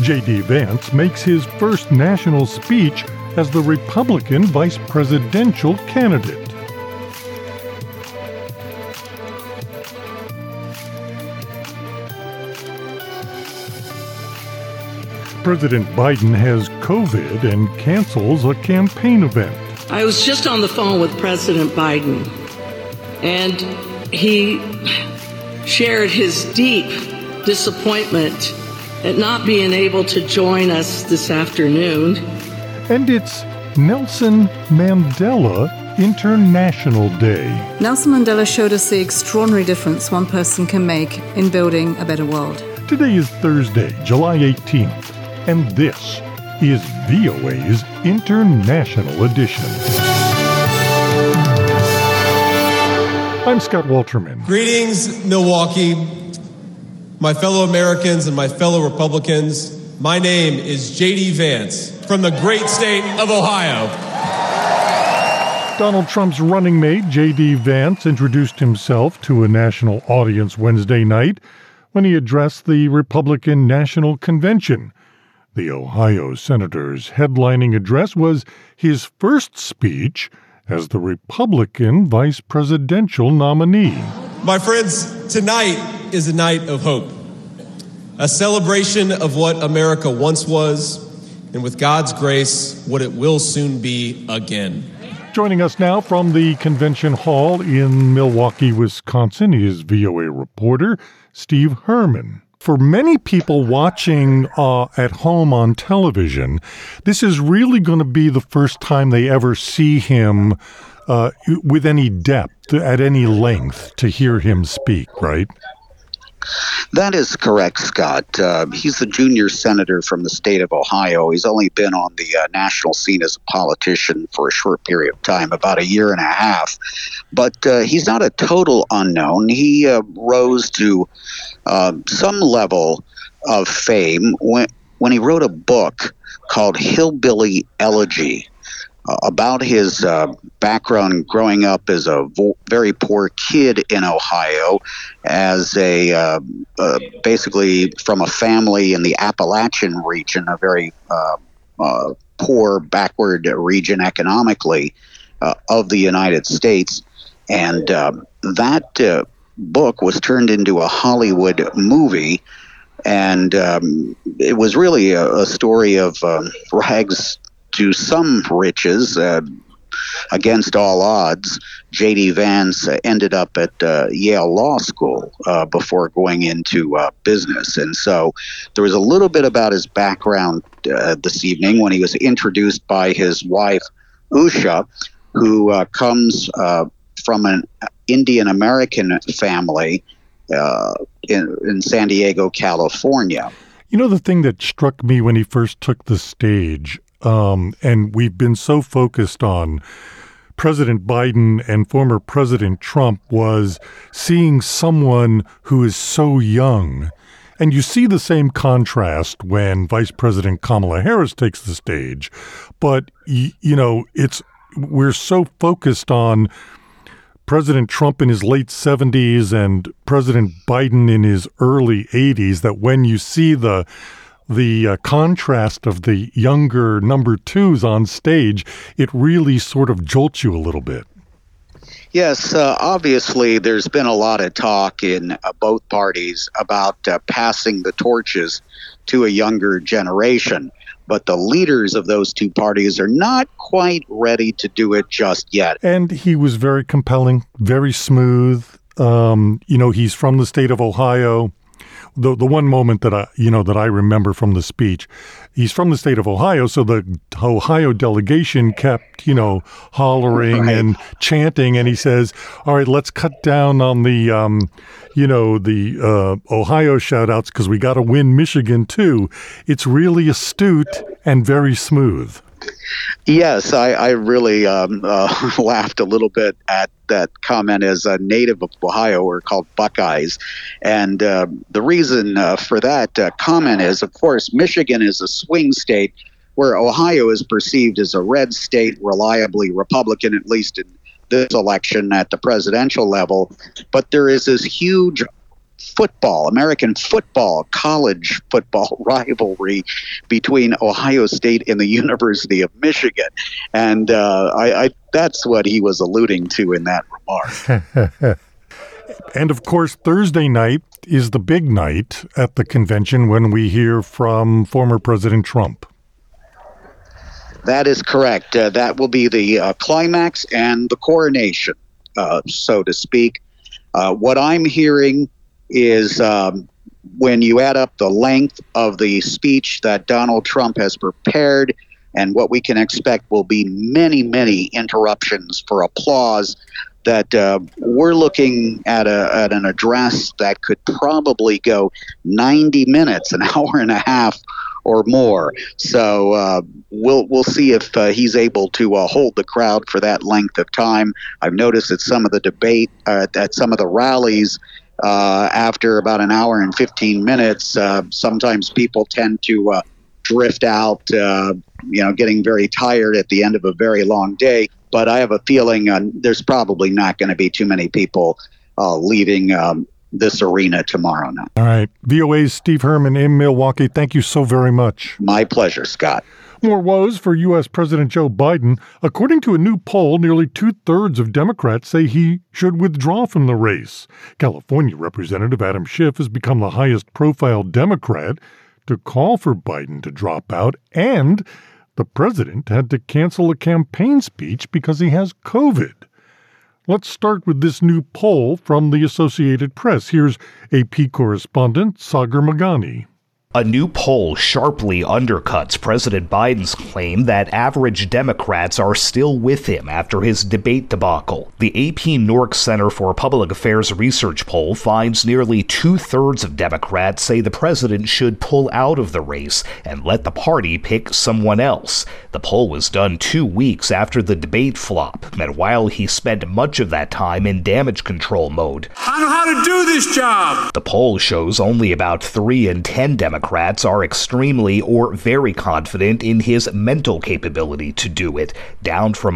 J.D. Vance makes his first national speech as the Republican vice presidential candidate. President Biden has COVID and cancels a campaign event. I was just on the phone with President Biden, and he shared his deep disappointment at not being able to join us this afternoon. And it's Nelson Mandela International Day. Nelson Mandela showed us the extraordinary difference one person can make in building a better world. Today is Thursday, July 18th, and this is VOA's International Edition. I'm Scott Walterman. Greetings, Milwaukee, my fellow Americans and my fellow Republicans. My name is J.D. Vance from the great state of Ohio. Donald Trump's running mate, J.D. Vance, introduced himself to a national audience Wednesday night when he addressed the Republican National Convention. The Ohio senator's headlining address was his first speech as the Republican vice presidential nominee. My friends, tonight is a night of hope, a celebration of what America once was, and with God's grace, what it will soon be again. Joining us now from the convention hall in Milwaukee, Wisconsin, is VOA reporter Steve Herman. For many people watching at home on television, this is really going to be the first time they ever see him with any depth, at any length, to hear him speak, right? That is correct, Scott. He's the junior senator from the state of Ohio. He's only been on the national scene as a politician for a short period of time, about a year and a half. But he's not a total unknown. He rose to some level of fame when he wrote a book called Hillbilly Elegy about his background growing up as a very poor kid in Ohio, as a basically from a family in the Appalachian region, a very poor, backward region economically of the United States. And that book was turned into a Hollywood movie, and it was really a story of rags to some riches. Against all odds, J.D. Vance ended up at Yale Law School before going into business. And so there was a little bit about his background this evening when he was introduced by his wife, Usha, who comes from an Indian American family in San Diego, California. You know, the thing that struck me when he first took the stage, and we've been so focused on President Biden and former President Trump, was seeing someone who is so young. And you see the same contrast when Vice President Kamala Harris takes the stage. But, you know, we're so focused on President Trump in his late 70s and President Biden in his early 80s that when you see the contrast of the younger number twos on stage, it really sort of jolts you a little bit. Yes, obviously there's been a lot of talk in both parties about passing the torches to a younger generation. But the leaders of those two parties are not quite ready to do it just yet. And he was very compelling, very smooth. You know, he's from the state of Ohio. The one moment that I remember from the speech, he's from the state of Ohio, so the Ohio delegation kept, hollering right. and chanting, and he says, all right, let's cut down on the Ohio shout-outs because we got to win Michigan too. It's really astute and very smooth. Yes, I really laughed a little bit at that comment. As a native of Ohio, we're called Buckeyes. And the reason for that comment is, of course, Michigan is a swing state where Ohio is perceived as a red state, reliably Republican, at least in this election at the presidential level. But there is this huge football, American football, college football rivalry between Ohio State and the University of Michigan. And that's what he was alluding to in that remark. And of course, Thursday night is the big night at the convention when we hear from former President Trump. That is correct. That will be the climax and the coronation, so to speak. What I'm hearing is when you add up the length of the speech that Donald Trump has prepared and what we can expect will be many, many interruptions for applause, that we're looking at an address that could probably go 90 minutes, an hour and a half or more. So we'll see if he's able to hold the crowd for that length of time. I've noticed at some of the debate, at some of the rallies, after about an hour and 15 minutes, sometimes people tend to drift out, getting very tired at the end of a very long day. But I have a feeling there's probably not going to be too many people leaving this arena tomorrow night. All right. VOA's Steve Herman in Milwaukee. Thank you so very much. My pleasure, Scott. More woes for U.S. President Joe Biden. According to a new poll, nearly 2/3 of Democrats say he should withdraw from the race. California Representative Adam Schiff has become the highest-profile Democrat to call for Biden to drop out, and the president had to cancel a campaign speech because he has COVID. Let's start with this new poll from the Associated Press. Here's AP correspondent Sagar Meghani. A new poll sharply undercuts President Biden's claim that average Democrats are still with him after his debate debacle. The AP Nork Center for Public Affairs research poll finds nearly 2/3 of Democrats say the president should pull out of the race and let the party pick someone else. The poll was done 2 weeks after the debate flop, and while he spent much of that time in damage control mode. I know how to do this job! The poll shows only about 3 in 10 Democrats are extremely or very confident in his mental capability to do it, down from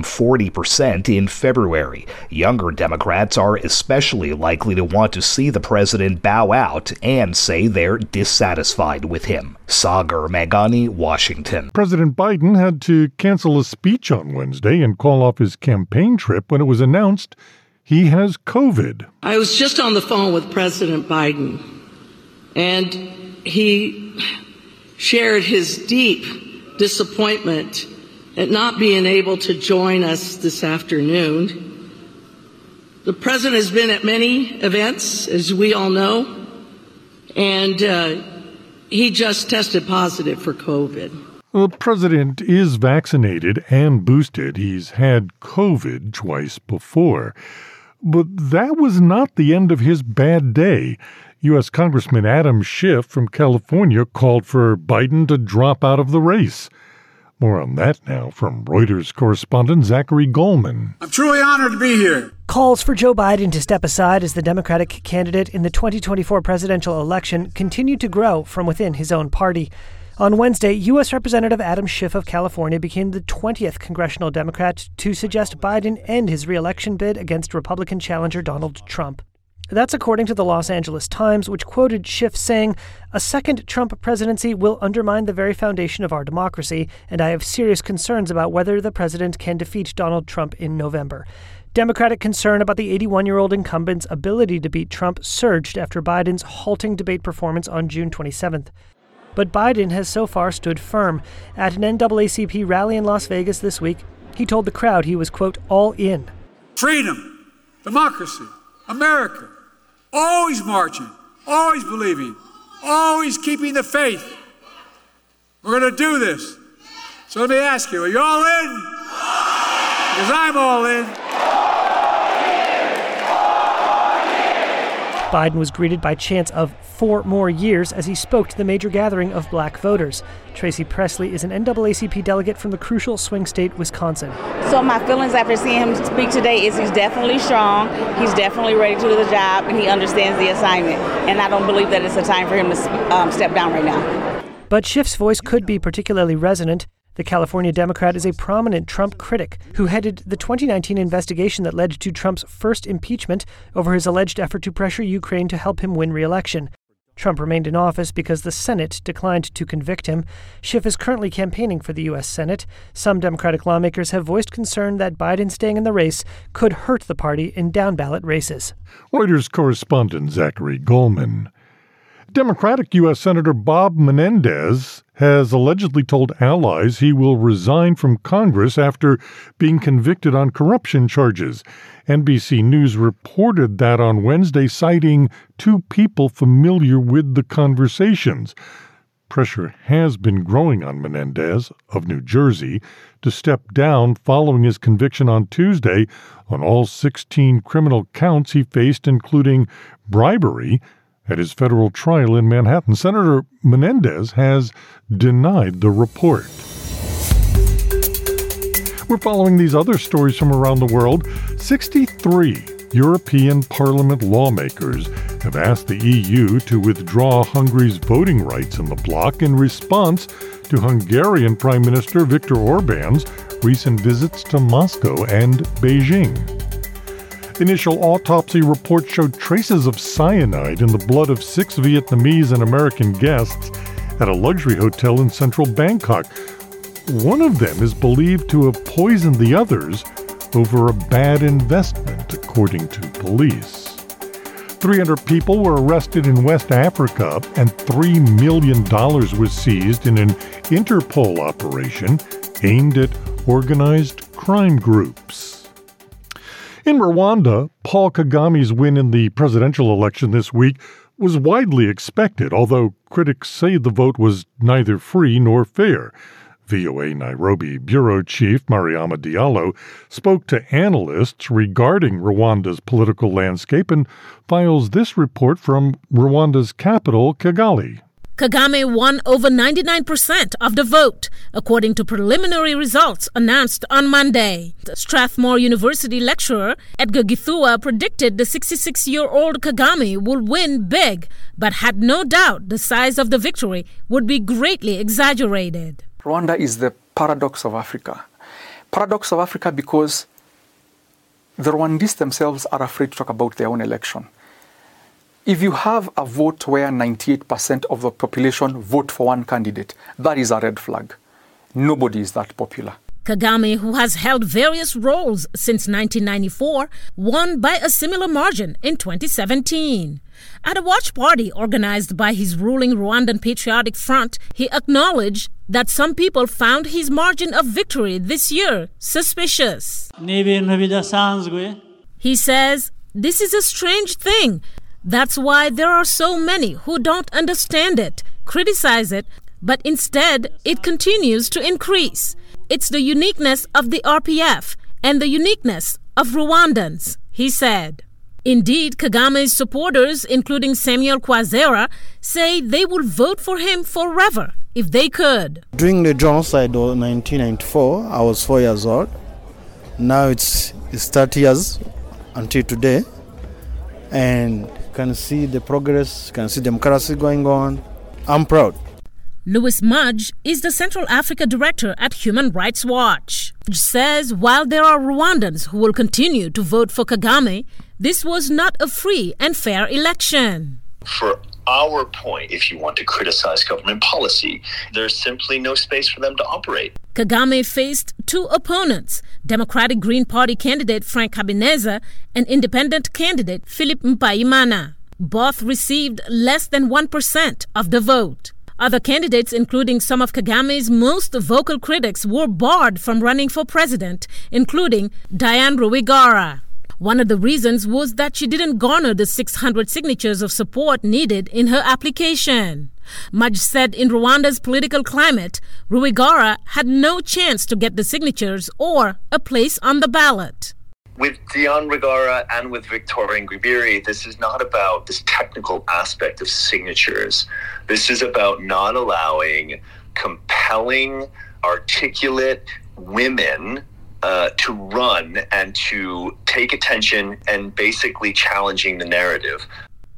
40% in February. Younger Democrats are especially likely to want to see the president bow out and say they're dissatisfied with him. Sagar Meghani, Washington. President Biden had to cancel a speech on Wednesday and call off his campaign trip when it was announced he has COVID. I was just on the phone with President Biden, and he shared his deep disappointment at not being able to join us this afternoon. The president has been at many events, as we all know, and he just tested positive for COVID. The president is vaccinated and boosted. He's had COVID twice before. But that was not the end of his bad day. U.S. Congressman Adam Schiff from California called for Biden to drop out of the race. More on that now from Reuters correspondent Zachary Goldman. I'm truly honored to be here. Calls for Joe Biden to step aside as the Democratic candidate in the 2024 presidential election continue to grow from within his own party. On Wednesday, U.S. Representative Adam Schiff of California became the 20th congressional Democrat to suggest Biden end his re-election bid against Republican challenger Donald Trump. That's according to the Los Angeles Times, which quoted Schiff saying, "A second Trump presidency will undermine the very foundation of our democracy, and I have serious concerns about whether the president can defeat Donald Trump in November." Democratic concern about the 81-year-old incumbent's ability to beat Trump surged after Biden's halting debate performance on June 27th. But Biden has so far stood firm. At an NAACP rally in Las Vegas this week, he told the crowd he was, quote, all in. Freedom, democracy, America. Always marching, always believing, always keeping the faith. We're going to do this. So let me ask you, are you all in? Because I'm all in. Biden was greeted by chants of 4 more years as he spoke to the major gathering of black voters. Tracy Presley is an NAACP delegate from the crucial swing state, Wisconsin. So my feelings after seeing him speak today is he's definitely strong, he's definitely ready to do the job, and he understands the assignment. And I don't believe that it's a time for him to step down right now. But Schiff's voice could be particularly resonant. The California Democrat is a prominent Trump critic who headed the 2019 investigation that led to Trump's first impeachment over his alleged effort to pressure Ukraine to help him win re-election. Trump remained in office because the Senate declined to convict him. Schiff is currently campaigning for the U.S. Senate. Some Democratic lawmakers have voiced concern that Biden staying in the race could hurt the party in down-ballot races. Reuters correspondent Zachary Goldman. Democratic U.S. Senator Bob Menendez has allegedly told allies he will resign from Congress after being convicted on corruption charges. NBC News reported that on Wednesday, citing two people familiar with the conversations. Pressure has been growing on Menendez of New Jersey to step down following his conviction on Tuesday on all 16 criminal counts he faced, including bribery, at his federal trial in Manhattan. Senator Menendez has denied the report. We're following these other stories from around the world. 63 European Parliament lawmakers have asked the EU to withdraw Hungary's voting rights in the bloc in response to Hungarian Prime Minister Viktor Orban's recent visits to Moscow and Beijing. Initial autopsy reports showed traces of cyanide in the blood of 6 Vietnamese and American guests at a luxury hotel in central Bangkok. One of them is believed to have poisoned the others over a bad investment, according to police. 300 people were arrested in West Africa, and $3 million was seized in an Interpol operation aimed at organized crime groups. In Rwanda, Paul Kagame's win in the presidential election this week was widely expected, although critics say the vote was neither free nor fair. VOA Nairobi Bureau Chief Mariama Diallo spoke to analysts regarding Rwanda's political landscape and files this report from Rwanda's capital, Kigali. Kagame won over 99% of the vote, according to preliminary results announced on Monday. The Strathmore University lecturer Edgar Githua predicted the 66-year-old Kagame would win big, but had no doubt the size of the victory would be greatly exaggerated. Rwanda is the paradox of Africa. Paradox of Africa because the Rwandese themselves are afraid to talk about their own election. If you have a vote where 98% of the population vote for one candidate, that is a red flag. Nobody is that popular. Kagame, who has held various roles since 1994, won by a similar margin in 2017. At a watch party organized by his ruling Rwandan Patriotic Front, he acknowledged that some people found his margin of victory this year suspicious. He says, "This is a strange thing. That's why there are so many who don't understand it, criticize it, but instead it continues to increase. It's the uniqueness of the RPF and the uniqueness of Rwandans," he said. Indeed, Kagame's supporters, including Samuel Kwazera, say they will vote for him forever if they could. During the genocide of 1994, I was 4 years old. Now it's 30 years until today. And can see the progress, can see democracy going on. I'm proud. Louis Mudge is the Central Africa director at Human Rights Watch. Mudge says while there are Rwandans who will continue to vote for Kagame, this was not a free and fair election. For our point, if you want to criticize government policy, there's simply no space for them to operate. Kagame faced two opponents, Democratic Green Party candidate Frank Habineza and independent candidate Philip Mpayimana. Both received less than 1% of the vote. Other candidates, including some of Kagame's most vocal critics, were barred from running for president, including Diane Rwigara. One of the reasons was that she didn't garner the 600 signatures of support needed in her application. Mudge said in Rwanda's political climate, Rwigara had no chance to get the signatures or a place on the ballot. With Diane Rwigara and with Victoria Ingabire, this is not about this technical aspect of signatures. This is about not allowing compelling, articulate women to run and to take attention and basically challenging the narrative.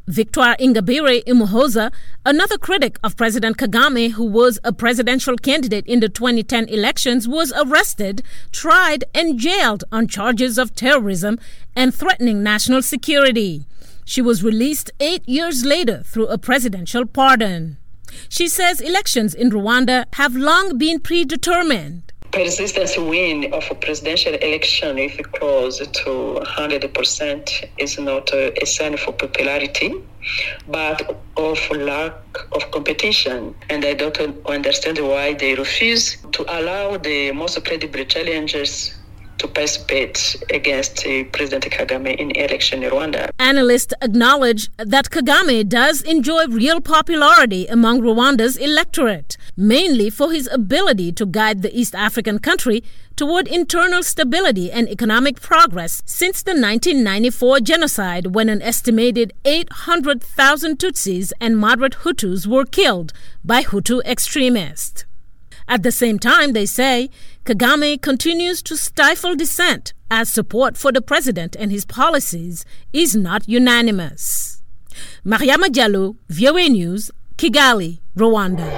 Victoire Ingabire Umuhoza, another critic of President Kagame who was a presidential candidate in the 2010 elections, was arrested, tried, and jailed on charges of terrorism and threatening national security. She was released 8 years later through a presidential pardon. She says elections in Rwanda have long been predetermined. Persistence win of a presidential election, if it close to 100%, is not a sign for popularity, but of lack of competition. And I don't understand why they refuse to allow the most credible challengers to participate against President Kagame in election in Rwanda. Analysts acknowledge that Kagame does enjoy real popularity among Rwanda's electorate, mainly for his ability to guide the East African country toward internal stability and economic progress since the 1994 genocide, when an estimated 800,000 Tutsis and moderate Hutus were killed by Hutu extremists. At the same time, they say, Kagame continues to stifle dissent as support for the president and his policies is not unanimous. Mariama Diallo, VOA News, Kigali, Rwanda.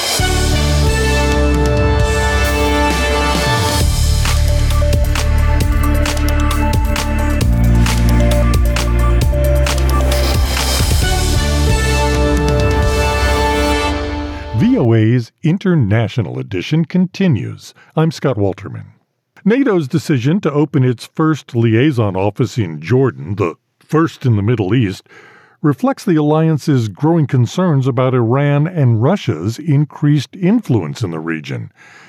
VOA's International Edition continues. I'm Scott Walterman. NATO's decision to open its first liaison office in Jordan, the first in the Middle East, reflects the alliance's growing concerns about Iran and Russia's increased influence in the region.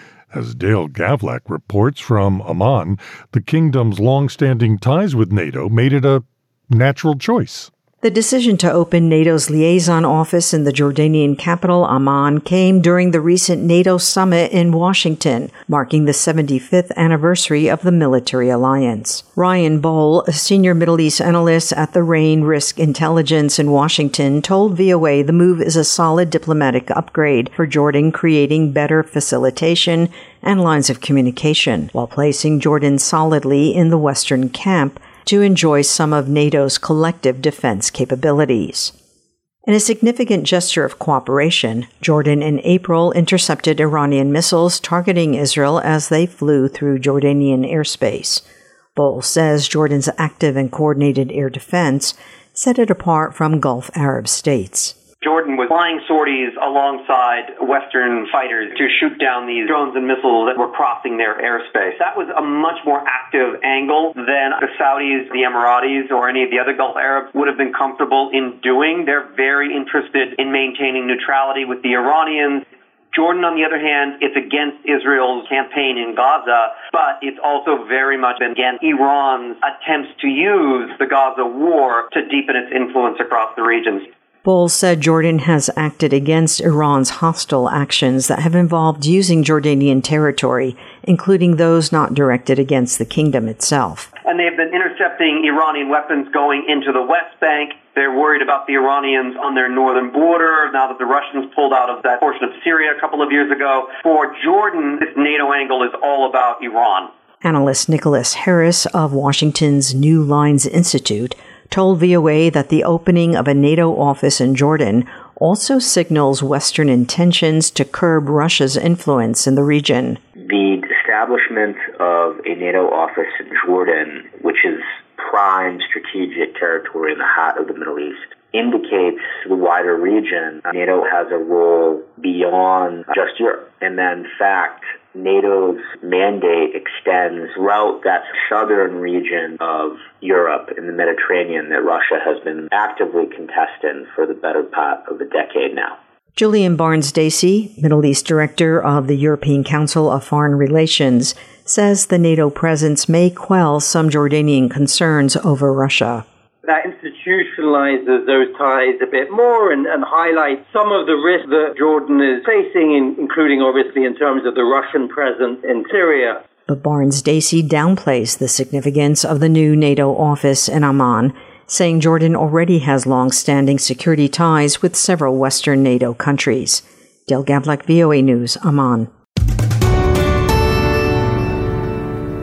As Dale Gavlak reports from Amman, the kingdom's long-standing ties with NATO made it a natural choice. The decision to open NATO's liaison office in the Jordanian capital, Amman, came during the recent NATO summit in Washington, marking the 75th anniversary of the military alliance. Ryan Bohl, a senior Middle East analyst at the RAIN Risk Intelligence in Washington, told VOA the move is a solid diplomatic upgrade for Jordan, creating better facilitation and lines of communication, while placing Jordan solidly in the Western camp to enjoy some of NATO's collective defense capabilities. In a significant gesture of cooperation, Jordan in April intercepted Iranian missiles targeting Israel as they flew through Jordanian airspace. Bohl says Jordan's active and coordinated air defense set it apart from Gulf Arab states. Jordan was flying sorties alongside Western fighters to shoot down these drones and missiles that were crossing their airspace. That was a much more active angle than the Saudis, the Emiratis, or any of the other Gulf Arabs would have been comfortable in doing. They're very interested in maintaining neutrality with the Iranians. Jordan, on the other hand, it's against Israel's campaign in Gaza, but it's also very much against Iran's attempts to use the Gaza war to deepen its influence across the regions. Bohl said Jordan has acted against Iran's hostile actions that have involved using Jordanian territory, including those not directed against the kingdom itself. And they have been intercepting Iranian weapons going into the West Bank. They're worried about the Iranians on their northern border now that the Russians pulled out of that portion of Syria a couple of years ago. For Jordan, this NATO angle is all about Iran. Analyst Nicholas Harris of Washington's New Lines Institute told VOA that the opening of a NATO office in Jordan also signals Western intentions to curb Russia's influence in the region. The establishment of a NATO office in Jordan, which is prime strategic territory in the heart of the Middle East, indicates to the wider region NATO has a role beyond just Europe. And that, in fact, NATO's mandate extends throughout that southern region of Europe and the Mediterranean that Russia has been actively contesting for the better part of a decade now. Julian Barnes-Dacey, Middle East Director of the European Council of Foreign Relations, says the NATO presence may quell some Jordanian concerns over Russia. That institutionalizes those ties a bit more and highlights some of the risks that Jordan is facing, including obviously in terms of the Russian presence in Syria. But Barnes-Dacey downplays the significance of the new NATO office in Amman, saying Jordan already has long-standing security ties with several Western NATO countries. Dale Gavlak, VOA News, Amman.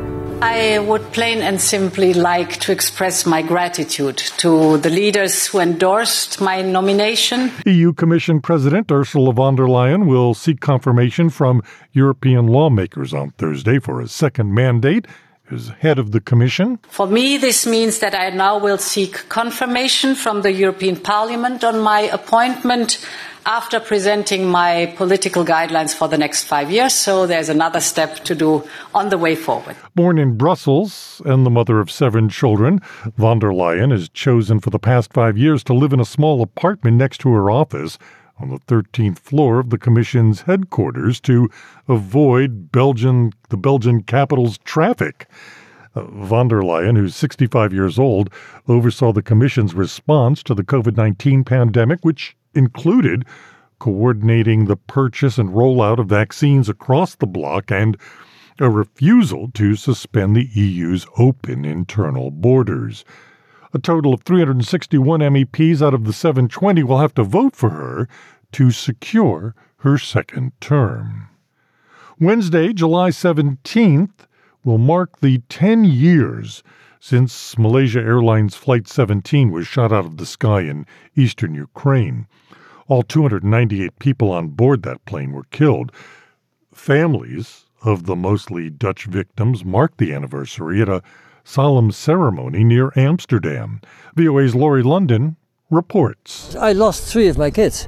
I would plain and simply like to express my gratitude to the leaders who endorsed my nomination. EU Commission President Ursula von der Leyen will seek confirmation from European lawmakers on Thursday for a second mandate as head of the Commission. For me, this means that I now will seek confirmation from the European Parliament on my appointment after presenting my political guidelines for the next 5 years. So there's another step to do on the way forward. Born in Brussels and the mother of 7 children, von der Leyen has chosen for the past 5 years to live in a small apartment next to her office on the 13th floor of the Commission's headquarters to avoid the Belgian capital's traffic. Von der Leyen, who's 65 years old, oversaw the Commission's response to the COVID-19 pandemic, which included coordinating the purchase and rollout of vaccines across the bloc and a refusal to suspend the EU's open internal borders. A total of 361 MEPs out of the 720 will have to vote for her to secure her second term. Wednesday, July 17th, will mark the 10 years since Malaysia Airlines Flight 17 was shot out of the sky in eastern Ukraine. All 298 people on board that plane were killed. Families of the mostly Dutch victims marked the anniversary at a solemn ceremony near Amsterdam. VOA's Laurie London reports. I lost 3 of my kids.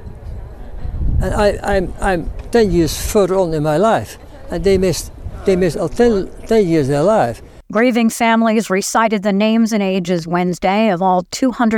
And I'm 10 years further on in my life. And they missed 10 years of their life. Grieving families recited the names and ages Wednesday of all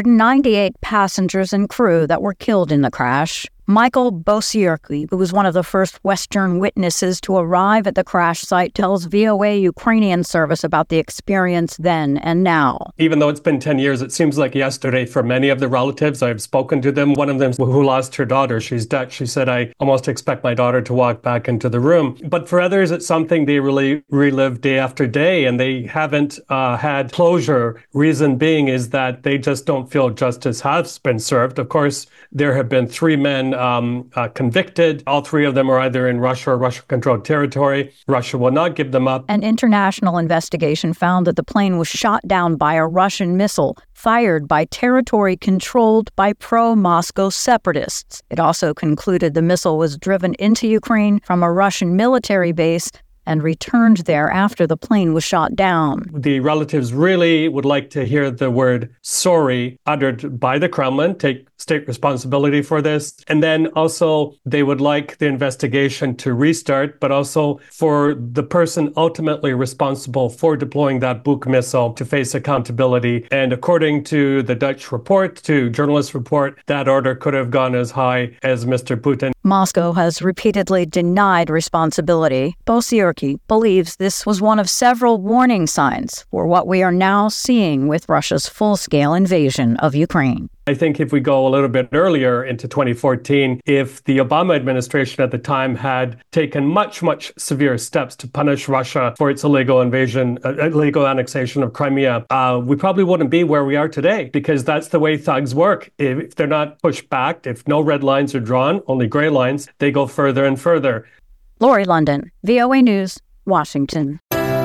298 passengers and crew that were killed in the crash. Michael Bosierki, who was one of the first Western witnesses to arrive at the crash site, tells VOA Ukrainian service about the experience then and now. Even though it's been 10 years, it seems like yesterday for many of the relatives. I've spoken to them. One of them who lost her daughter, she's Dutch. She said, I almost expect my daughter to walk back into the room. But for others, it's something they really relive day after day, and they haven't had closure. Reason being is that they just don't feel justice has been served. Of course, there have been 3 men convicted. All 3 of them are either in Russia or Russia-controlled territory. Russia will not give them up. An international investigation found that the plane was shot down by a Russian missile fired by territory controlled by pro-Moscow separatists. It also concluded the missile was driven into Ukraine from a Russian military base and returned there after the plane was shot down. The relatives really would like to hear the word sorry uttered by the Kremlin, take state responsibility for this. And then also they would like the investigation to restart, but also for the person ultimately responsible for deploying that Buk missile to face accountability. And according to the Dutch report, to journalist report, that order could have gone as high as Mr. Putin. Moscow has repeatedly denied responsibility. Bosierki believes this was one of several warning signs for what we are now seeing with Russia's full-scale invasion of Ukraine. I think if we go a little bit earlier into 2014, if the Obama administration at the time had taken much, much severe steps to punish Russia for its illegal invasion, illegal annexation of Crimea, we probably wouldn't be where we are today, because that's the way thugs work. If they're not pushed back, if no red lines are drawn, only gray lines, they go further and further. Laurie London, VOA News, Washington.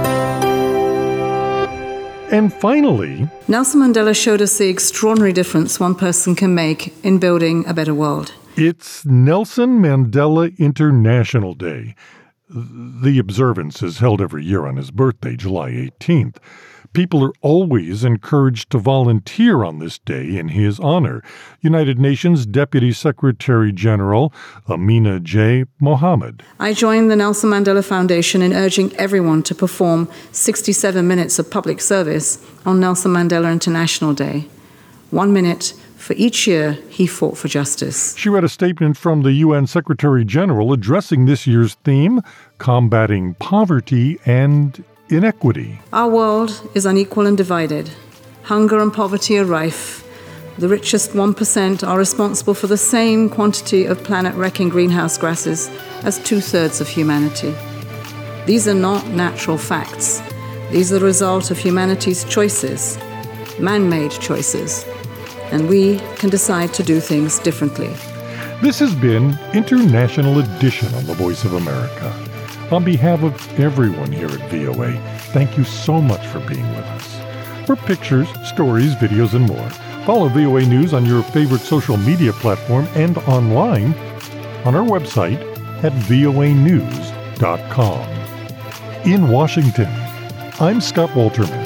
And finally, Nelson Mandela showed us the extraordinary difference one person can make in building a better world. It's Nelson Mandela International Day. The observance is held every year on his birthday, July 18th. People are always encouraged to volunteer on this day in his honor. United Nations Deputy Secretary General Amina J. Mohammed. I joined the Nelson Mandela Foundation in urging everyone to perform 67 minutes of public service on Nelson Mandela International Day. 1 minute for each year he fought for justice. She read a statement from the UN Secretary General addressing this year's theme, combating poverty and inequity. Our world is unequal and divided. Hunger and poverty are rife. The richest 1% are responsible for the same quantity of planet-wrecking greenhouse gases as 2/3 of humanity. These are not natural facts. These are the result of humanity's choices, man-made choices, and we can decide to do things differently. This has been International Edition on the Voice of America. On behalf of everyone here at VOA, thank you so much for being with us. For pictures, stories, videos, and more, follow VOA News on your favorite social media platform and online on our website at voanews.com. In Washington, I'm Scott Walterman.